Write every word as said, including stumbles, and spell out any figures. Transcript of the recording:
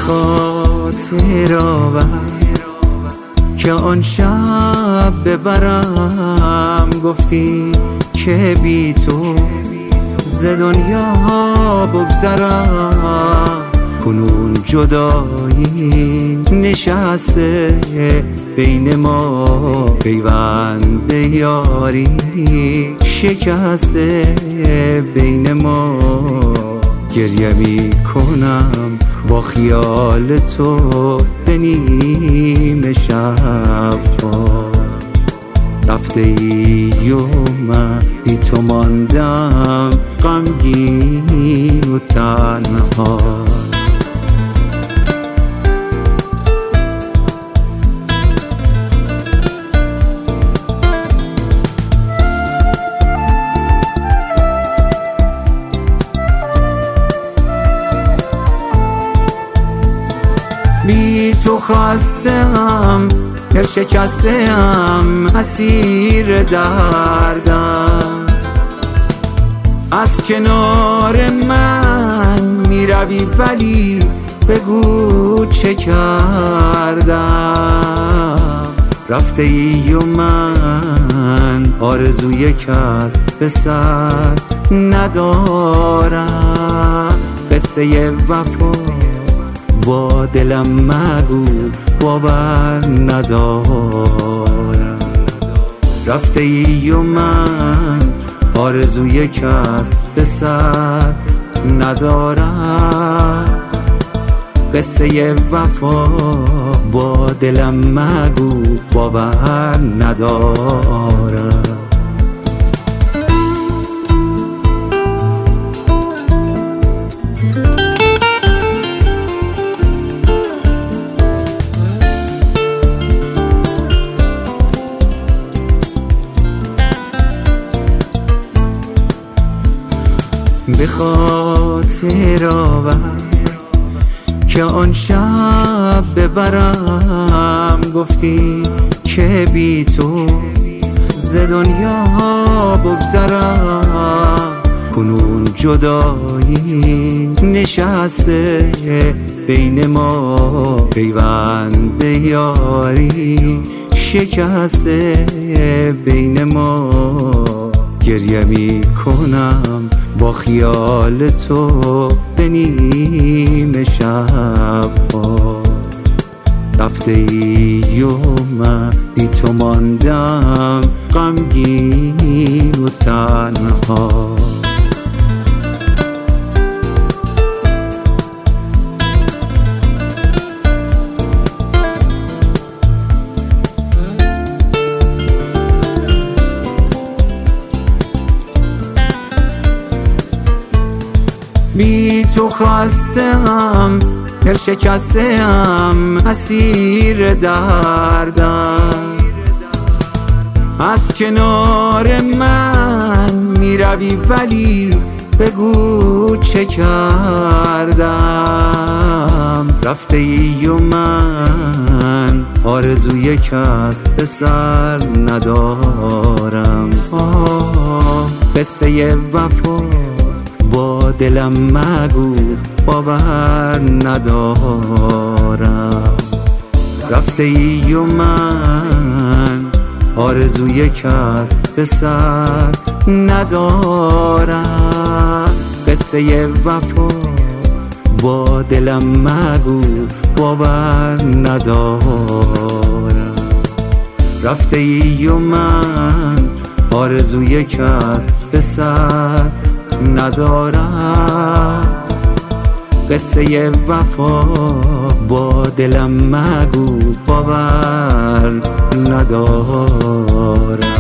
خاطر آور که آن شب ببرم، گفتی که بی تو ز دنیا بگذرم. کنون جدایی نشسته بین ما، پیوند یاری شکسته بین ما. گریه می کنم با خیال تو به نیمه شب ها. رفته ای و من بی تو ماندم غمگین و تنها. بی تو خستم، دل شکستم، اسیر دردم. از کنار من می روی ولی بگو چه کردم. رفته ای و من آرزوی کس به سر ندارم. قصه وفا با دلم مگو، باور ندارم. رفته ای و من آرزوی کس به سر ندارم. قصه وفا با دلم مگو، باور ندارم. به خاطر آور که آن شب ببرم، گفتی که بی تو ز دنیا بگذرم. کنون جدایی نشسته بین ما، پیوند یاری شکسته بین ما. گریه می کنم با خیال تو به نیمه شب ها. رفته ای و من بی تو ماندم غمگین و تنها. بی تو خستم، دل شکستم، اسیر دردم. از کنار من می روی ولی بگو چه کردم. رفته ای و من آرزوی کس به سر ندارم. آه قصه وفا با دلم مگو، باور ندارم. رفته ای و من آرزوی کس به سر ندارم. قصه وفا با دلم مگو، باور ندارم. رفته ای و من آرزوی کس به سر ندارم. قصه وفا با دلم مگو، باور ندارم.